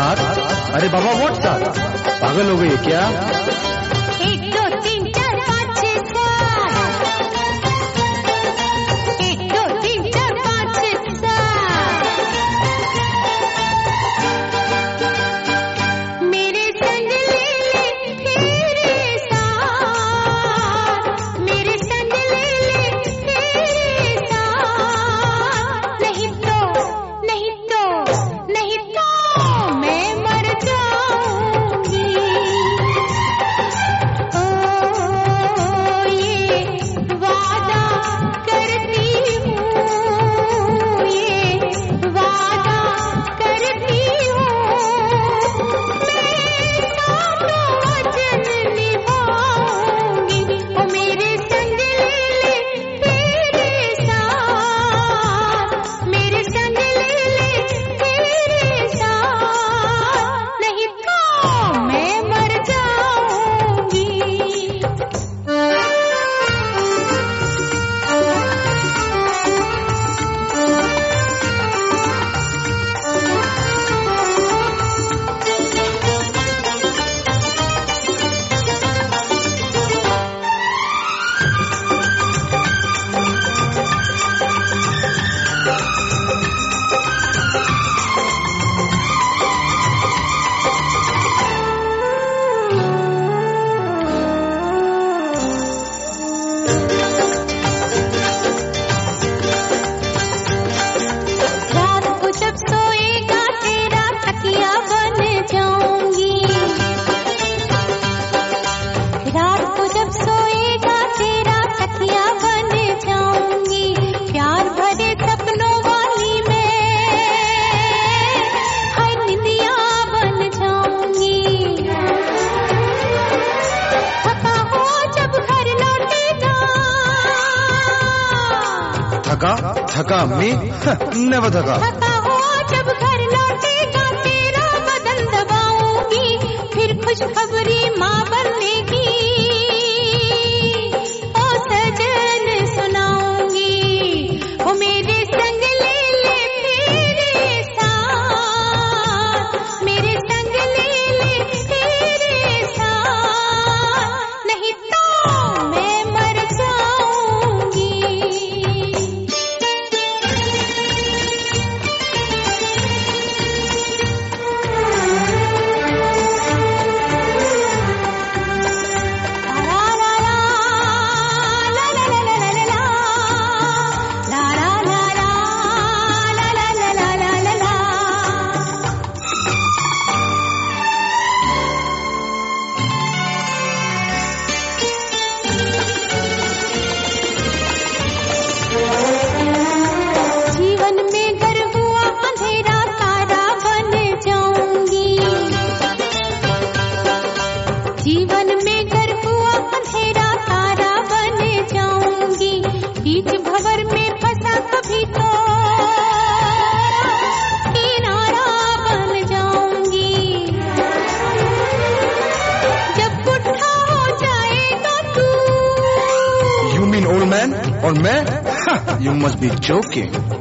साथ? अरे बाबा व्हाट साथ? पागल हो गई क्या? 1 2 3 4 5 6 7 1 2 3 4 5 6 7 मेरे संग ले ले तेरे साथ, मेरे संग ले ले तेरे साथ, नहीं तो नहीं तो नहीं तो मैं मर जाऊंगी। ओ ये वादा करती हूँ, ये वादा करती हूँ, मैं सातों वचन निभाऊंगी। ओ मेरे संग ले ले तेरे साथ, मेरे संग ले ले तेरे साथ, नहीं तो मैं मर जाऊंगी। रात को जब सोएगा तेरा तकिया बन जाऊंगी, रात को जब सोएगा तेरा तकिया बन जाऊंगी, प्यार भरे सपनों वाली मैं हर निंदिया बन जाऊंगी। थका हो जब घर लौटेगा, थका मैं? नेवर थका। थका हो जब घर लौटेगा तेरा बदन दबाऊंगी, फिर खुशखबरी माँ बनने की ओ सजन सुनाऊंगी। ओ मेरे संग ले ले तेरे साथ, मेरे संग ले ले तेरे साथ, नहीं तो मैं मर जाऊंगी। जीवन में गर हुआ अंधेरा तारा बन जाऊंगी, जीवन में गर हुआ अंधेरा तारा बन जाऊंगी, बीच भंवर में फंसा कभी तो किनारा बन जाऊंगी। जब बुढ़ा हो जाएगा तू, You mean old man? और मैं? You must be joking.